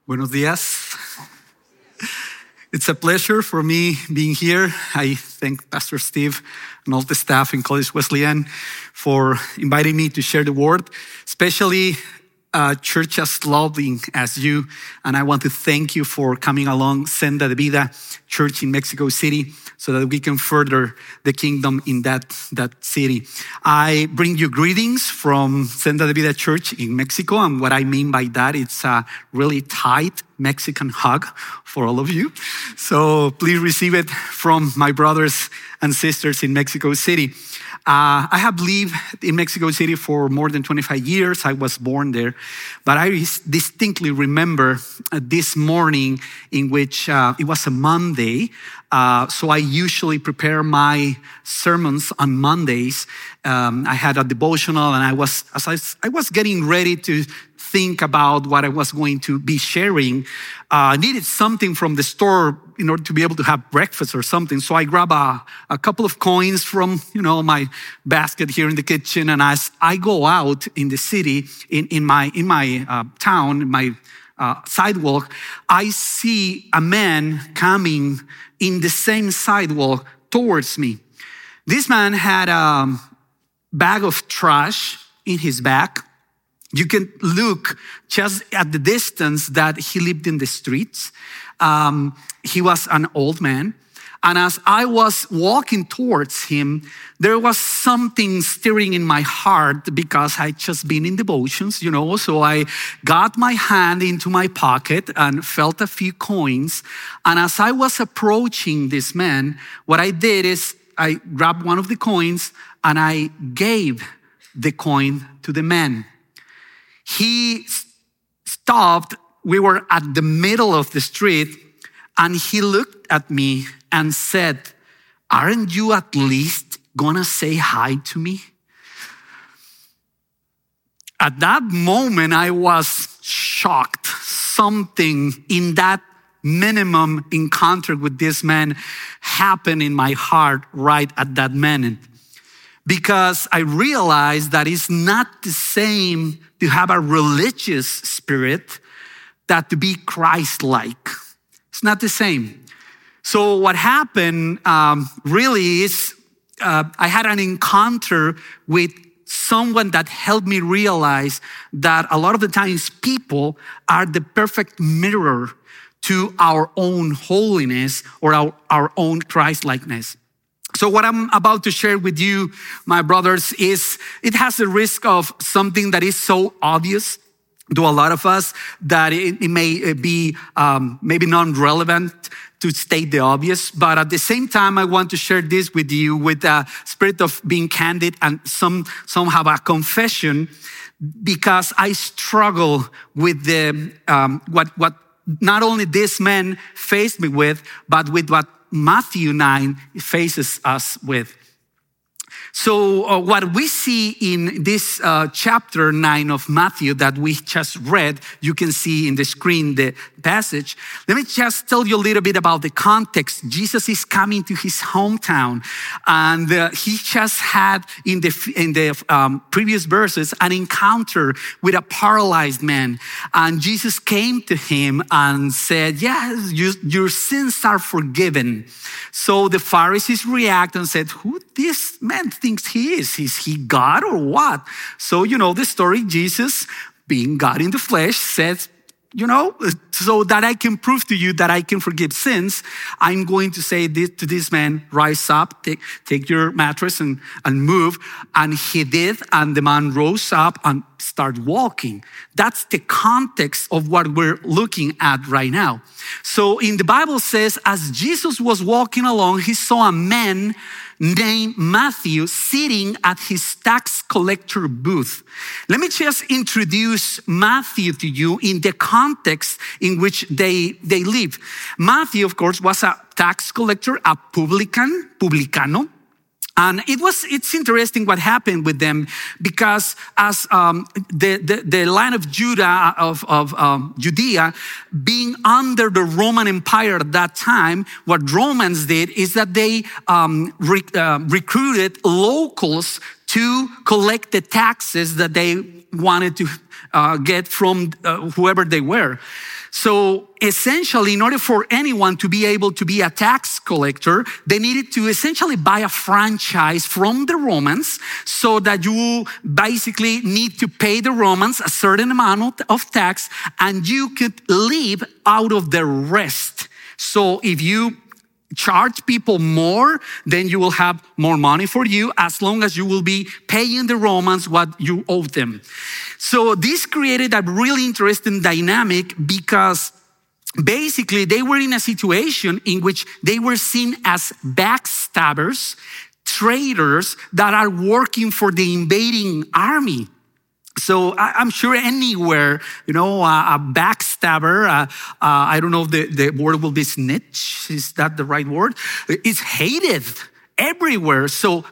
Buenos días. It's a pleasure for me being here. I thank Pastor Steve and all the staff in College Wesleyan for inviting me to share the word, especially a church as loving as you. And I want to thank you for coming along Senda de Vida Church in Mexico City so that we can further the kingdom in that city. I bring you greetings from Senda de Vida Church in Mexico. And what I mean by that, it's a really tight Mexican hug for all of you. So please receive it from my brothers and sisters in Mexico City. I have lived in Mexico City for more than 25 years. I was born there, but I distinctly remember this morning in which it was a Monday. So I usually prepare my sermons on Mondays. I had a devotional, and I was getting ready to think about what I was going to be sharing. I needed something from the store in order to be able to have breakfast or something. So I grabbed a couple of coins from, my basket here in the kitchen. And as I go out in the city, in my town, in my sidewalk, I see a man coming in the same sidewalk towards me. This man had a bag of trash in his back. You can look just at the distance that he lived in the streets. He was an old man. And as I was walking towards him, there was something stirring in my heart because I'd just been in devotions, So I got my hand into my pocket and felt a few coins. And as I was approaching this man, what I did is I grabbed one of the coins and I gave the coin to the man. He stopped. We were at the middle of the street, and he looked at me and said, "Aren't you at least gonna say hi to me?" At that moment, I was shocked. Something in that minimum encounter with this man happened in my heart right at that minute. Because I realized that it's not the same to have a religious spirit that to be Christ-like. It's not the same. So what happened really is I had an encounter with someone that helped me realize that a lot of the times people are the perfect mirror to our own holiness or our own Christ-likeness. So what I'm about to share with you, my brothers, is it has the risk of something that is so obvious to a lot of us that it may be maybe non-relevant to state the obvious. But at the same time, I want to share this with you with a spirit of being candid and some have a confession, because I struggle with the what not only this man faced me with, but with what Matthew 9 faces us with. So what we see in this chapter 9 of Matthew that we just read, you can see in the screen the passage. Let me just tell you a little bit about the context. Jesus is coming to his hometown, and he just had in the previous verses an encounter with a paralyzed man. And Jesus came to him and said, "Yes, your sins are forgiven." So the Pharisees react and said, "Who this man thinks he is? Is he God or what?" So the story. Jesus, being God in the flesh, says, so that I can prove to you that I can forgive sins, I'm going to say this to this man, "Rise up, take your mattress and move." And he did, and the man rose up and started walking. That's the context of what we're looking at right now. So in the Bible says, as Jesus was walking along, he saw a man named Matthew sitting at his tax collector booth. Let me just introduce Matthew to you in the context in which they live. Matthew, of course, was a tax collector, a publicano. And it's interesting what happened with them, because as the land of Judah, of Judea, being under the Roman Empire at that time, what Romans did is that they recruited locals to collect the taxes that they wanted to get from whoever they were. So essentially, in order for anyone to be able to be a tax collector, they needed to essentially buy a franchise from the Romans, so that you basically need to pay the Romans a certain amount of tax and you could live out of the rest. So if you charge people more, then you will have more money for you, as long as you will be paying the Romans what you owe them. So this created a really interesting dynamic, because basically they were in a situation in which they were seen as backstabbers, traitors that are working for the invading army. So I'm sure anywhere, a backstabber, I don't know if the word will be snitch, is that the right word? Is hated everywhere. So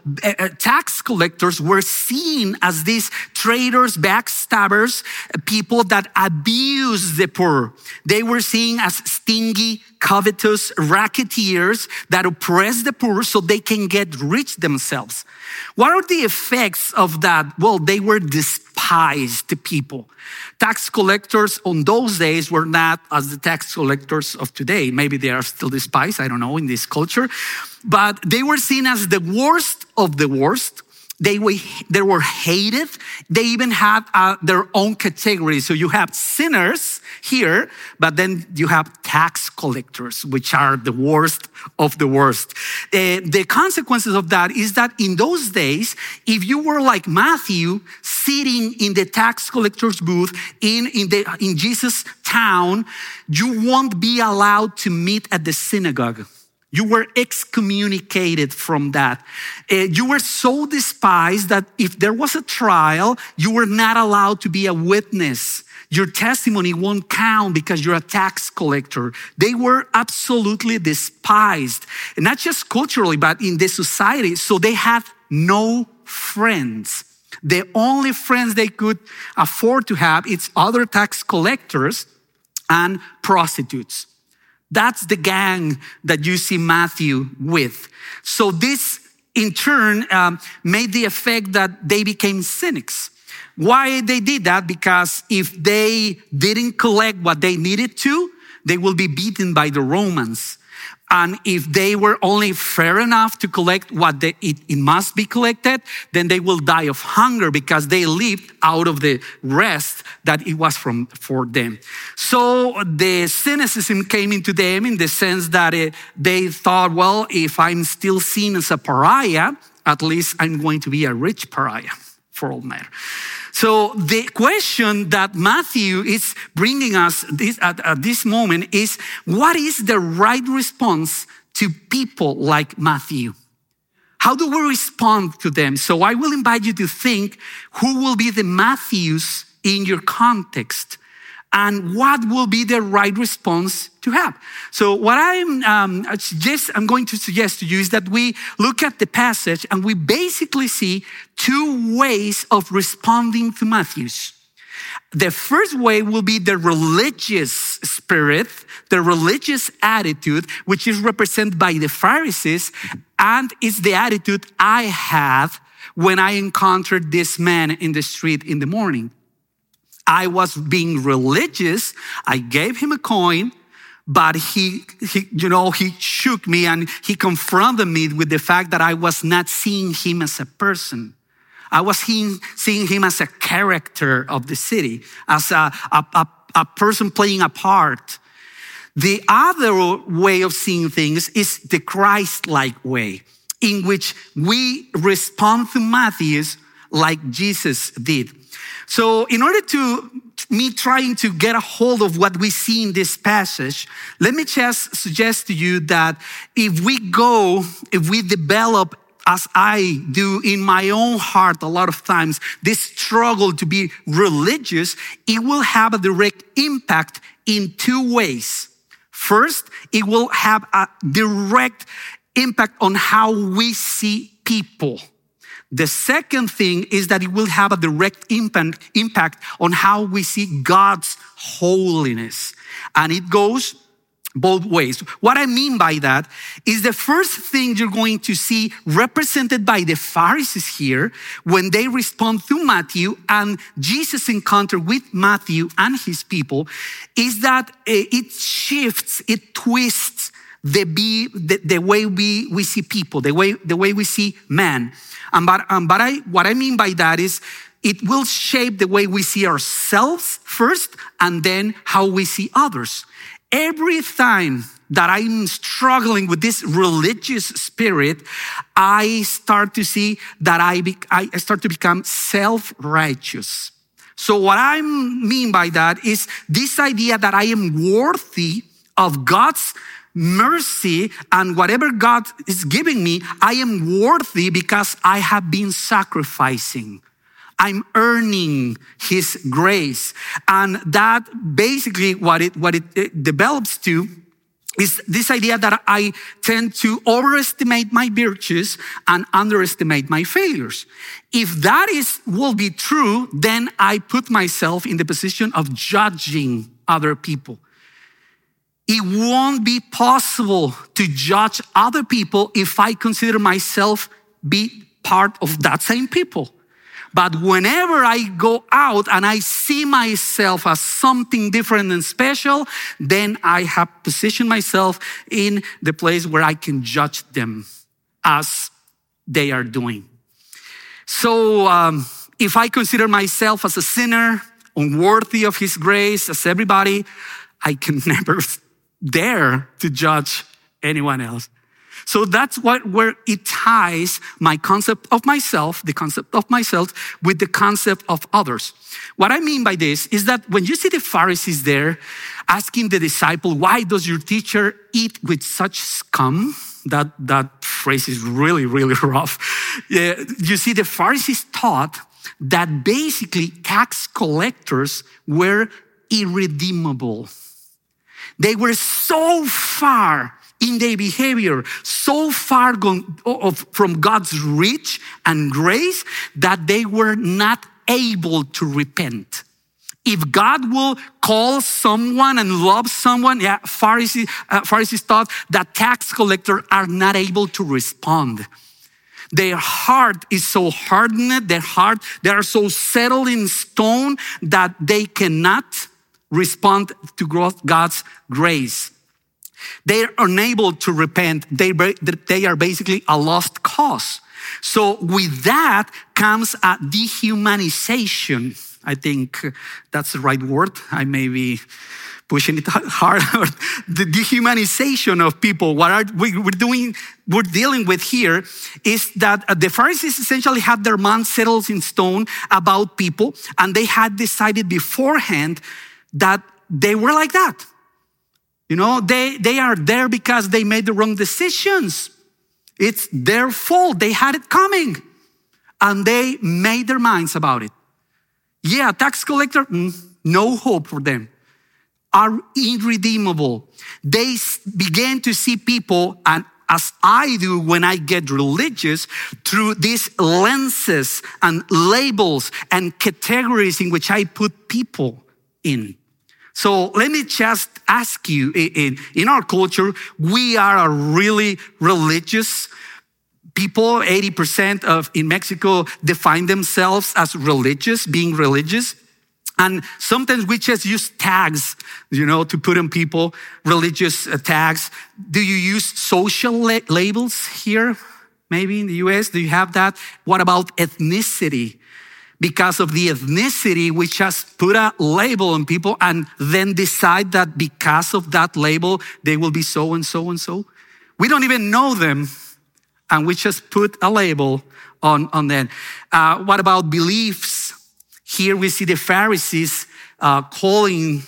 tax collectors were seen as these traitors, backstabbers, people that abuse the poor. They were seen as stingy, covetous racketeers that oppress the poor so they can get rich themselves. What are the effects of that? Well, they were despised people. Tax collectors on those days were not as the tax collectors of today. Maybe they are still despised, I don't know, in this culture. But they were seen as the worst of the worst. They were hated. They even had their own category. So you have sinners here, but then you have tax collectors, which are the worst of the worst. The consequences of that is that in those days, if you were like Matthew, sitting in the tax collector's booth in Jesus' town, you won't be allowed to meet at the synagogue. You were excommunicated from that. You were so despised that if there was a trial, you were not allowed to be a witness. Your testimony won't count because you're a tax collector. They were absolutely despised, and not just culturally, but in the society. So they had no friends. The only friends they could afford to have is other tax collectors and prostitutes. That's the gang that you see Matthew with. So this, in turn, made the effect that they became cynics. Why they did that? Because if they didn't collect what they needed to, they will be beaten by the Romans. And if they were only fair enough to collect what it must be collected, then they will die of hunger, because they lived out of the rest that it was for them. So the cynicism came into them in the sense that they thought, well, if I'm still seen as a pariah, at least I'm going to be a rich pariah, for all matter. So the question that Matthew is bringing us at this moment is, what is the right response to people like Matthew? How do we respond to them? So I will invite you to think, who will be the Matthews in your context? And what will be the right response to have? So what I'm going to suggest to you is that we look at the passage and we basically see two ways of responding to Matthews. The first way will be the religious spirit, the religious attitude, which is represented by the Pharisees, and it's the attitude I had when I encountered this man in the street in the morning. I was being religious. I gave him a coin, but he shook me and he confronted me with the fact that I was not seeing him as a person. I was seeing him as a character of the city, as a person playing a part. The other way of seeing things is the Christ-like way, in which we respond to Matthews like Jesus did. So in order to me trying to get a hold of what we see in this passage, let me just suggest to you that if we develop, as I do in my own heart a lot of times, this struggle to be religious, it will have a direct impact in two ways. First, it will have a direct impact on how we see people. The second thing is that it will have a direct impact on how we see God's holiness. And it goes both ways. What I mean by that is the first thing you're going to see represented by the Pharisees here when they respond to Matthew and Jesus' encounter with Matthew and his people is that it shifts, it twists the way we see people, the way we see man. What I mean by that is it will shape the way we see ourselves first and then how we see others. Every time that I'm struggling with this religious spirit, I start to see that I start to become self-righteous. So what I mean by that is this idea that I am worthy of God's mercy and whatever God is giving me, I am worthy because I have been sacrificing. I'm earning his grace. And that basically what it develops to is this idea that I tend to overestimate my virtues and underestimate my failures. If that will be true, then I put myself in the position of judging other people. It won't be possible to judge other people if I consider myself be part of that same people. But whenever I go out and I see myself as something different and special, then I have positioned myself in the place where I can judge them as they are doing. So if I consider myself as a sinner, unworthy of his grace, as everybody, I can never dare to judge anyone else. So that's where it ties my concept of myself, the concept of myself, with the concept of others. What I mean by this is that when you see the Pharisees there asking the disciple, why does your teacher eat with such scum? That phrase is really, really rough. You see, the Pharisees taught that basically tax collectors were irredeemable. They were so far in their behavior, so far gone from God's reach and grace that they were not able to repent. If God will call someone and love someone, Pharisees thought that tax collectors are not able to respond. Their heart is so hardened, they are so settled in stone that they cannot respond to God's grace. They are unable to repent. They are basically a lost cause. So with that comes a dehumanization. I think that's the right word. I may be pushing it hard. The dehumanization of people. What we're dealing with here is that the Pharisees essentially had their minds settled in stone about people, and they had decided beforehand that they were like that. You know, they are there because they made the wrong decisions. It's their fault. They had it coming. And they made their minds about it. Yeah, tax collector, no hope for them. Are irredeemable. They began to see people, and as I do when I get religious, through these lenses and labels and categories in which I put people in. So let me just ask you, in our culture, we are a really religious people. 80% in Mexico define themselves as religious, being religious. And sometimes we just use tags, to put on people, religious tags. Do you use social labels here? Maybe in the US, do you have that? What about ethnicity? Because of the ethnicity, we just put a label on people and then decide that because of that label, they will be so and so and so. We don't even know them, and we just put a label on them. What about beliefs? Here we see the Pharisees calling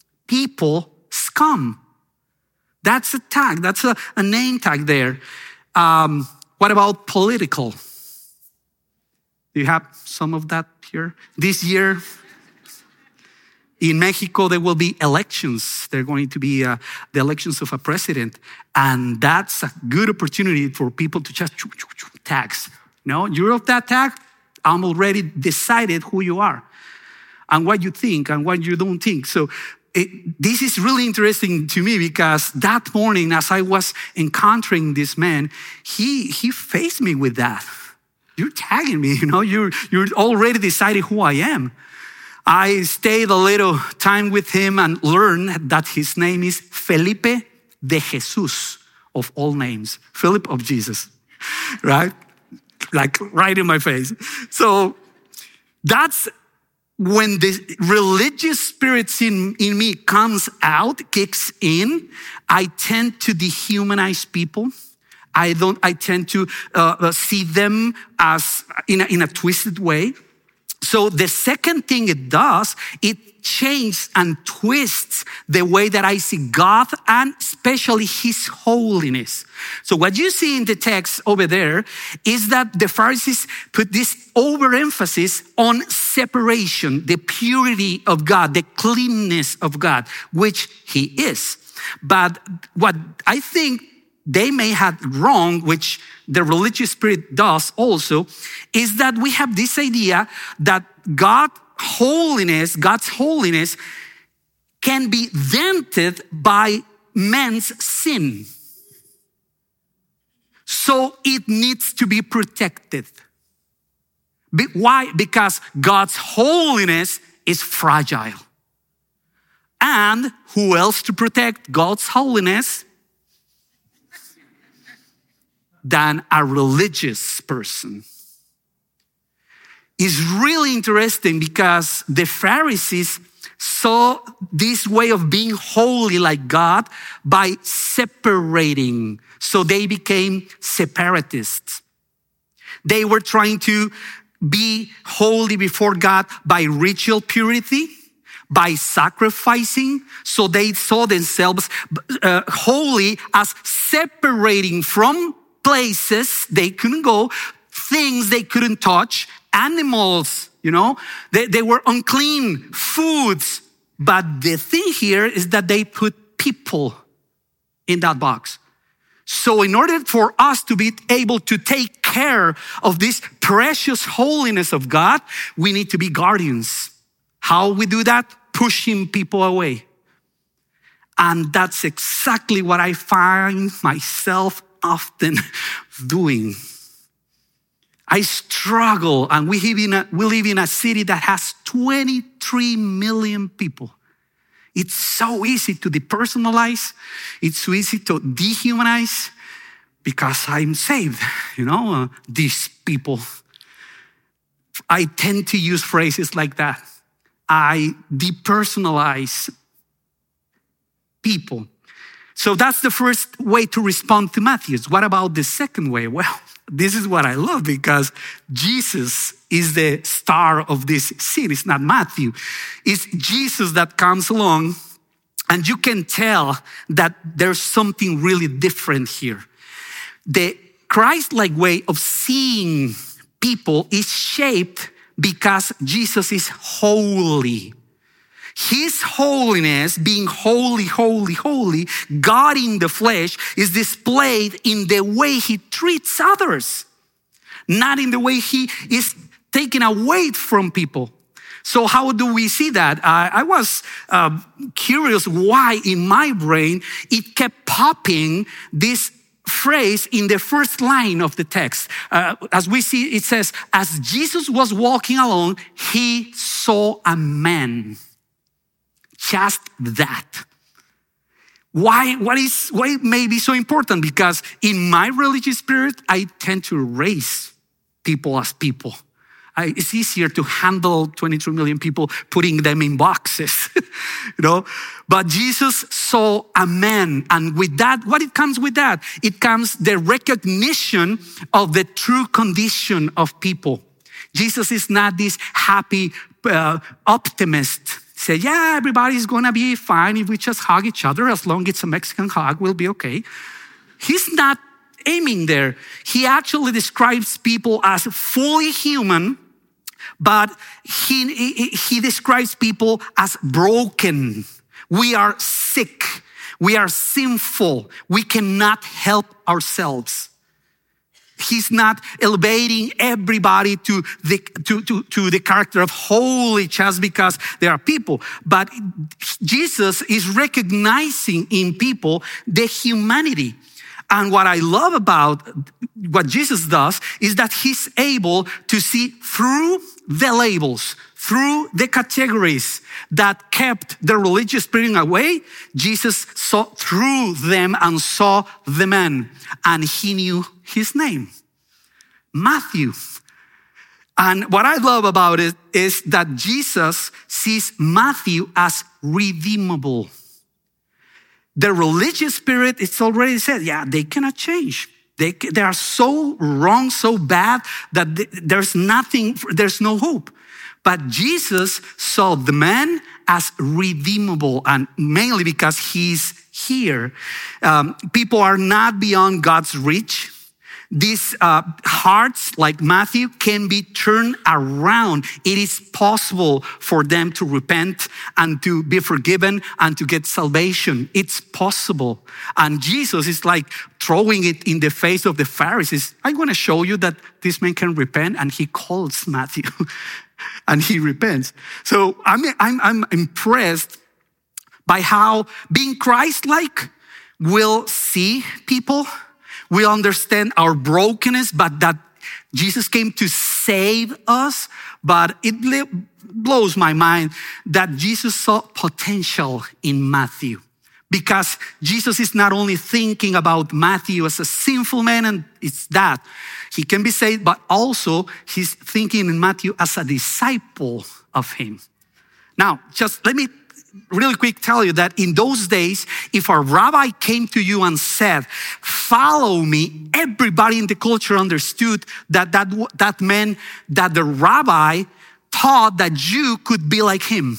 people scum. That's a tag. That's a name tag there. What about political? Do you have some of that here? This year, in Mexico, there will be elections. They're going to be the elections of a president. And that's a good opportunity for people to just tags. You're of that tag, I'm already decided who you are and what you think and what you don't think. So this is really interesting to me because that morning, as I was encountering this man, he faced me with that. You're tagging me, you're already decided who I am. I stayed a little time with him and learned that his name is Felipe de Jesus, of all names. Philip of Jesus, right? Like right in my face. So that's when the religious spirits in me comes out, kicks in. I tend to dehumanize people. I tend to see them as in a twisted way. So the second thing it does, it changes and twists the way that I see God and especially His holiness. So what you see in the text over there is that the Pharisees put this overemphasis on separation, the purity of God, the cleanness of God, which He is. But what I think they may have wrong, which the religious spirit does also, is that we have this idea that God's holiness can be dented by man's sin. So it needs to be protected. Why? Because God's holiness is fragile. And who else to protect God's holiness than a religious person? It's really interesting because the Pharisees saw this way of being holy like God by separating. So they became separatists. They were trying to be holy before God by ritual purity, by sacrificing. So they saw themselves holy as separating from places they couldn't go, things they couldn't touch, animals, they were unclean, foods. But the thing here is that they put people in that box. So in order for us to be able to take care of this precious holiness of God, we need to be guardians. How we do that? Pushing people away. And that's exactly what I find myself often doing. I struggle, and we live in a city that has 23 million people. It's so easy to depersonalize. It's so easy to dehumanize because I'm saved. These people. I tend to use phrases like that. I depersonalize people. So that's the first way to respond to Matthew. What about the second way? Well, this is what I love because Jesus is the star of this scene. It's not Matthew. It's Jesus that comes along, and you can tell that there's something really different here. The Christ-like way of seeing people is shaped because Jesus is holy. His holiness, being holy, holy, holy, God in the flesh, is displayed in the way He treats others, not in the way He is taking away from people. So how do we see that? I was curious why in my brain it kept popping this phrase in the first line of the text. As we see, it says, as Jesus was walking along, He saw a man. Just that. Why it may be so important? Because in my religious spirit, I tend to raise people as people. It's easier to handle 23 million people, putting them in boxes, But Jesus saw a man, and with that, what it comes with that? It comes the recognition of the true condition of people. Jesus is not this happy optimist. Say, yeah, everybody's gonna be fine if we just hug each other. As long as it's a Mexican hug, we'll be okay. He's not aiming there. He actually describes people as fully human, but he describes people as broken. We are sick. We are sinful. We cannot help ourselves. He's not elevating everybody to the character of holy just because they are people. But Jesus is recognizing in people the humanity. And what I love about what Jesus does is that he's able to see through the labels, through the categories that kept the religious spirit away. Jesus saw through them and saw the man, and he knew his name, Matthew. And what I love about it is that Jesus sees Matthew as redeemable. The religious spirit, it's already said, yeah, they cannot change. They are so wrong, so bad that there's no hope. But Jesus saw the man as redeemable, and mainly because he's here. People are not beyond God's reach. These hearts, like Matthew, can be turned around. It is possible for them to repent and to be forgiven and to get salvation. It's possible. And Jesus is like throwing it in the face of the Pharisees. I'm going to show you that this man can repent, and he calls Matthew and he repents. So I'm impressed by how being Christ-like will see people. We understand our brokenness, but that Jesus came to save us. But it blows my mind that Jesus saw potential in Matthew, because Jesus is not only thinking about Matthew as a sinful man, and it's that he can be saved, but also he's thinking in Matthew as a disciple of him. Now, just let me really quick tell you that in those days, if a rabbi came to you and said, follow me, everybody in the culture understood that meant that the rabbi thought that you could be like him.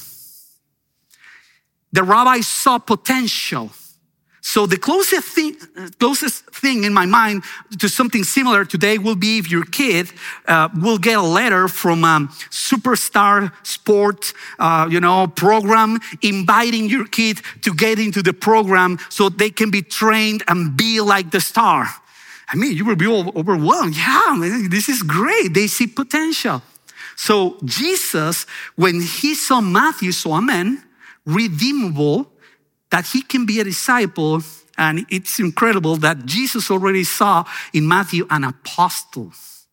The rabbi saw potential. So the closest thing in my mind to something similar today will be if your kid will get a letter from a superstar sport, program, inviting your kid to get into the program so they can be trained and be like the star. I mean, you will be overwhelmed. Yeah, man, this is great. They see potential. So Jesus, when he saw Matthew, saw a man redeemable, that he can be a disciple. And it's incredible that Jesus already saw in Matthew an apostle,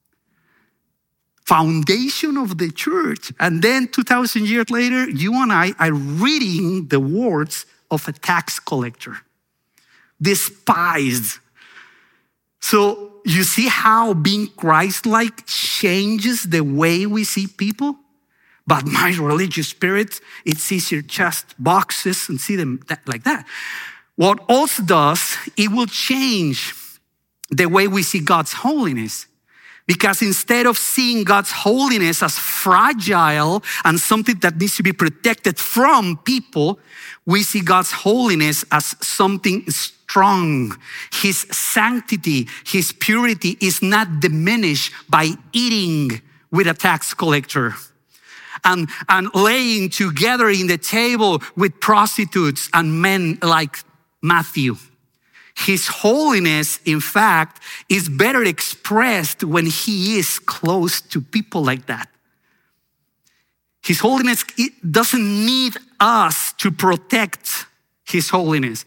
foundation of the church. And then 2,000 years later, you and I are reading the words of a tax collector, despised. So you see how being Christ-like changes the way we see people? But my religious spirit, it sees your chest boxes and see them like that. What also does, it will change the way we see God's holiness. Because instead of seeing God's holiness as fragile and something that needs to be protected from people, we see God's holiness as something strong. His sanctity, his purity is not diminished by eating with a tax collector and laying together in the table with prostitutes and men like Matthew. His holiness, in fact, is better expressed when he is close to people like that. His holiness, it doesn't need us to protect his holiness.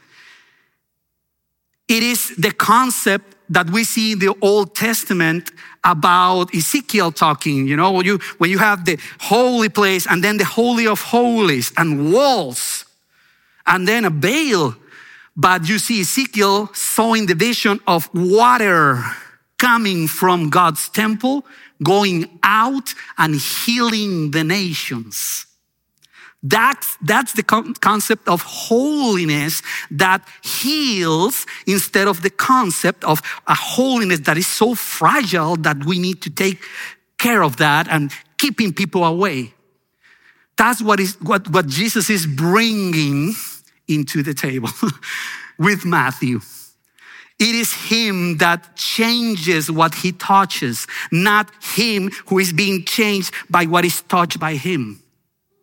It is the concept that we see in the Old Testament about Ezekiel talking, when you have the holy place and then the holy of holies and walls and then a veil. But you see Ezekiel sowing the vision of water coming from God's temple, going out and healing the nations. That's the concept of holiness that heals, instead of the concept of a holiness that is so fragile that we need to take care of that and keeping people away. That's what Jesus is bringing into the table with Matthew. It is him that changes what he touches, not him who is being changed by what is touched by him.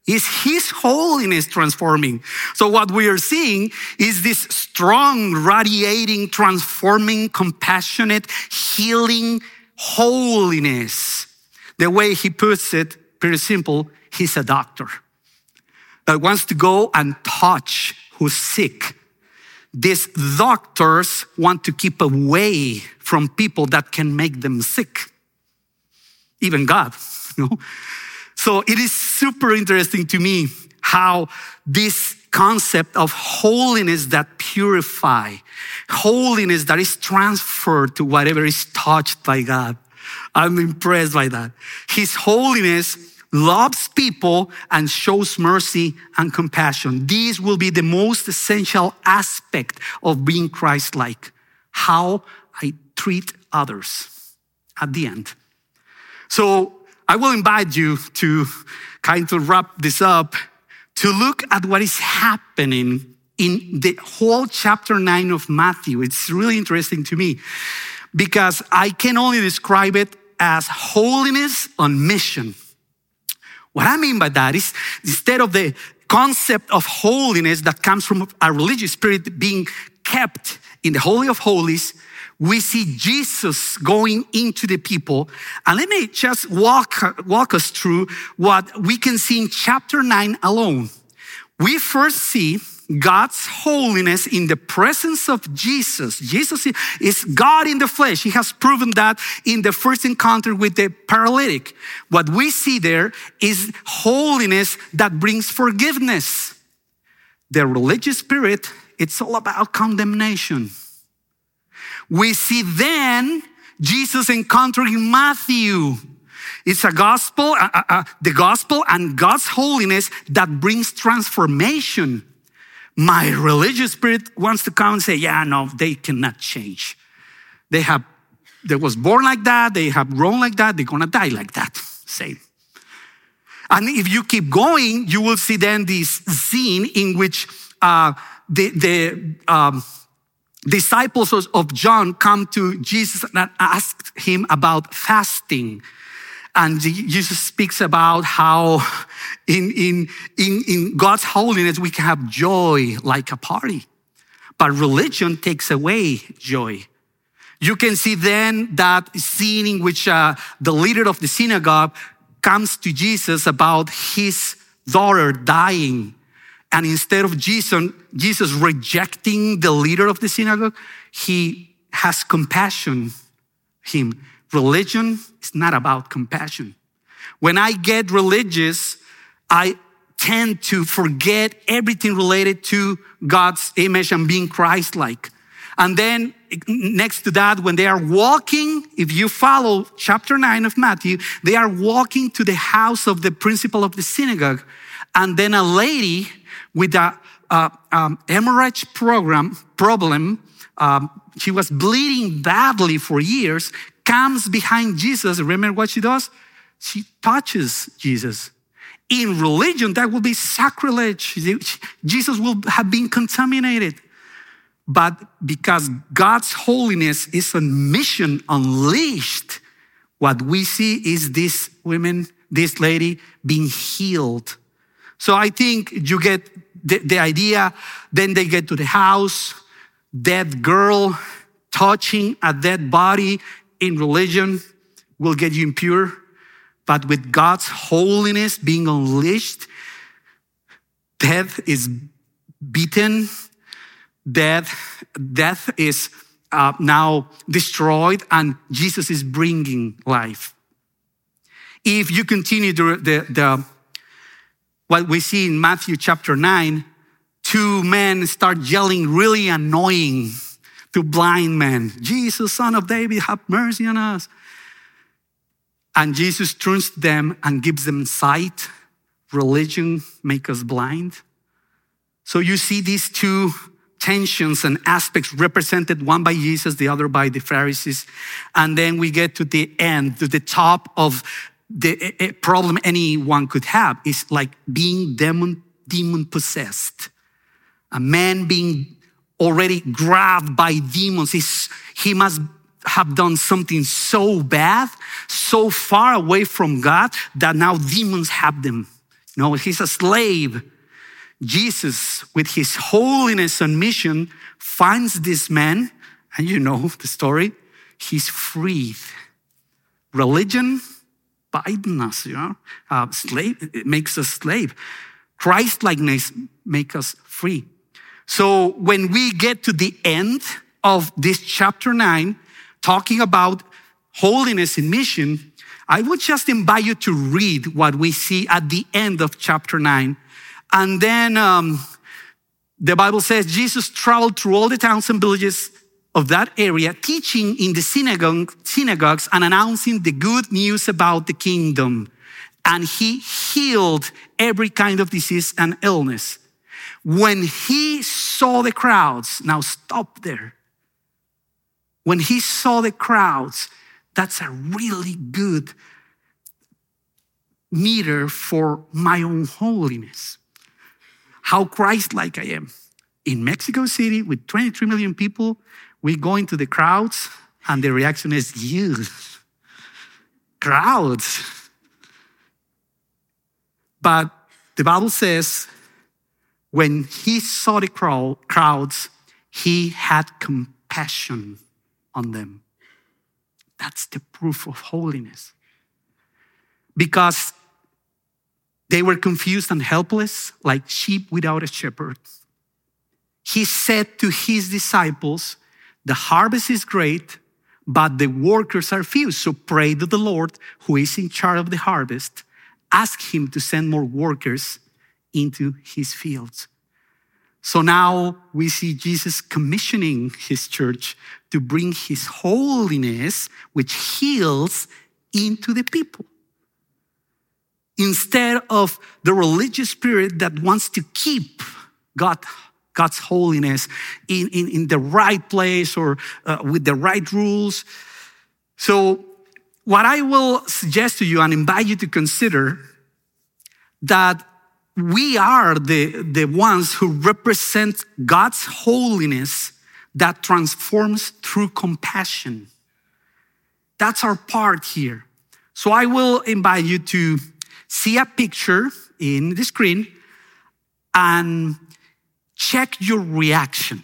It's His holiness transforming. So what we are seeing is this strong, radiating, transforming, compassionate, healing holiness. The way he puts it, pretty simple, he's a doctor that wants to go and touch who's sick. These doctors want to keep away from people that can make them sick. Even God, you know. So it is super interesting to me how this concept of holiness that purify, holiness that is transferred to whatever is touched by God. I'm impressed by that. His holiness loves people and shows mercy and compassion. These will be the most essential aspect of being Christ-like. How I treat others at the end. So I will invite you to kind of wrap this up, to look at what is happening in the whole chapter 9 of Matthew. It's really interesting to me because I can only describe it as holiness on mission. What I mean by that is, instead of the concept of holiness that comes from a religious spirit being kept in the Holy of Holies, we see Jesus going into the people. And let me just walk us through what we can see in chapter 9 alone. We first see God's holiness in the presence of Jesus. Jesus is God in the flesh. He has proven that in the first encounter with the paralytic. What we see there is holiness that brings forgiveness. The religious spirit, it's all about condemnation. We see then Jesus encountering Matthew. It's a gospel, the gospel and God's holiness that brings transformation. My religious spirit wants to come and say, yeah, no, they cannot change. They was born like that, they have grown like that, they're gonna die like that. Same. And if you keep going, you will see then this scene in which the disciples of John come to Jesus and ask him about fasting. And Jesus speaks about how in God's holiness we can have joy like a party. But religion takes away joy. You can see then that scene in which the leader of the synagogue comes to Jesus about his daughter dying. And instead of Jesus rejecting the leader of the synagogue, he has compassion. Religion is not about compassion. When I get religious, I tend to forget everything related to God's image and being Christ-like. And then next to that, when they are walking, if you follow chapter 9 of Matthew, they are walking to the house of the principal of the synagogue. And then a lady with a hemorrhage problem, she was bleeding badly for years, comes behind Jesus. Remember what she does? She touches Jesus. In religion, that will be sacrilege. Jesus will have been contaminated. But because God's holiness is a mission unleashed, what we see is this lady being healed. So I think you get the idea. Then they get to the house, dead girl touching a dead body in religion will get you impure. But with God's holiness being unleashed, death is beaten. Death is now destroyed, and Jesus is bringing life. If you continue what we see in Matthew chapter 9, two men start yelling really annoying to blind men. Jesus, Son of David, have mercy on us. And Jesus turns to them and gives them sight. Religion make us blind. So you see these two tensions and aspects represented, one by Jesus, the other by the Pharisees. And then we get to the end, to the top of the problem anyone could have. Is like being demon possessed. A man being already grabbed by demons. He must have done something so bad, so far away from God, that now demons have them. No, he's a slave. Jesus, with his holiness on mission, finds this man, and you know the story, he's freed. Religion binding us, slave, it makes us slave. Christ-likeness makes us free. So when we get to the end of this chapter 9, talking about holiness in mission, I would just invite you to read what we see at the end of chapter 9. And then the Bible says Jesus traveled through all the towns and villages of that area, teaching in the synagogues and announcing the good news about the kingdom. And he healed every kind of disease and illness. When he saw the crowds, now stop there. When he saw the crowds, that's a really good meter for my own holiness. How Christ-like I am. In Mexico City, with 23 million people, we go into the crowds, and the reaction is, you, crowds. But the Bible says, when he saw the crowds, he had compassion on them. That's the proof of holiness. Because they were confused and helpless, like sheep without a shepherd. He said to his disciples, the harvest is great, but the workers are few. So pray to the Lord, who is in charge of the harvest. Ask him to send more workers into his fields. So now we see Jesus commissioning his church to bring his holiness, which heals, into the people. Instead of the religious spirit that wants to keep God's holiness in the right place or with the right rules. So what I will suggest to you and invite you to consider, that we are the ones who represent God's holiness that transforms through compassion. That's our part here. So I will invite you to see a picture in the screen and check your reaction.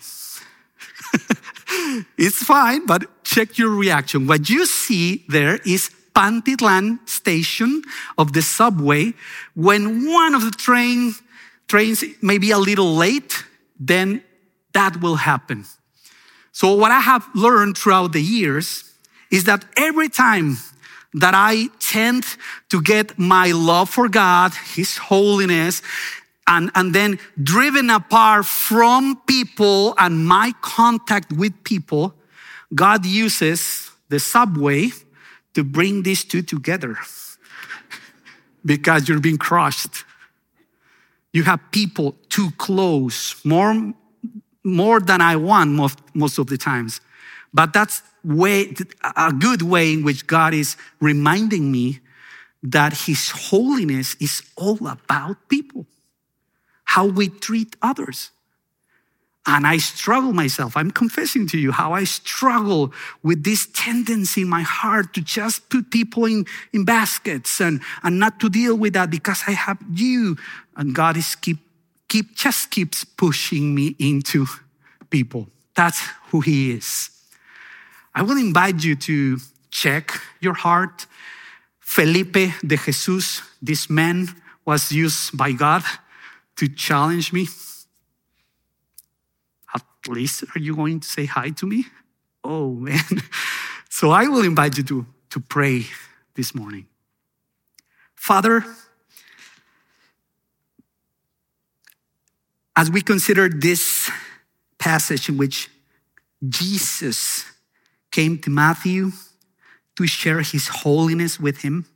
It's fine, but check your reaction. What you see there is Pantitlán station of the subway. When one of the trains may be a little late, then that will happen. So what I have learned throughout the years is that every time that I tend to get my love for God, his holiness, and then driven apart from people and my contact with people, God uses the subway to bring these two together. Because you're being crushed. You have people too close, more than I want most of the times. But that's a good way in which God is reminding me that his holiness is all about people. How we treat others. And I struggle myself. I'm confessing to you how I struggle with this tendency in my heart to just put people in baskets and not to deal with that because I have you. And God is just keeps pushing me into people. That's who he is. I will invite you to check your heart. Felipe de Jesus, this man was used by God to challenge me. At least, are you going to say hi to me? Oh, man. So I will invite you to pray this morning. Father, as we consider this passage in which Jesus came to Matthew to share his holiness with him,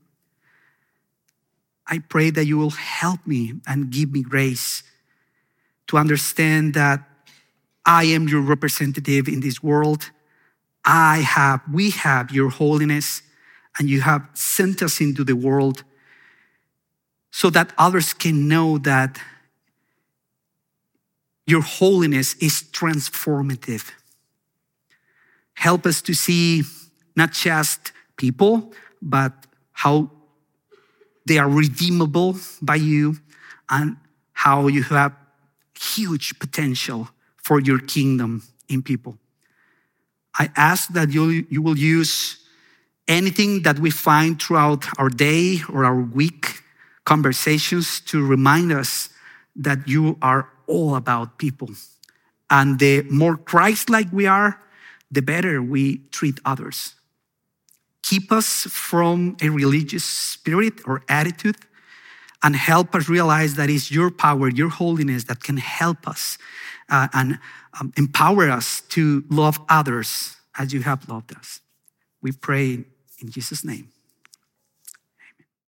I pray that you will help me and give me grace to understand that I am your representative in this world. We have your holiness, and you have sent us into the world so that others can know that your holiness is transformative. Help us to see not just people, but how they are redeemable by you, and how you have huge potential for your kingdom in people. I ask that you will use anything that we find throughout our day or our week conversations to remind us that you are all about people. And the more Christ-like we are, the better we treat others. Keep us from a religious spirit or attitude, and help us realize that it's your power, your holiness that can help us and empower us to love others as you have loved us. We pray in Jesus' name.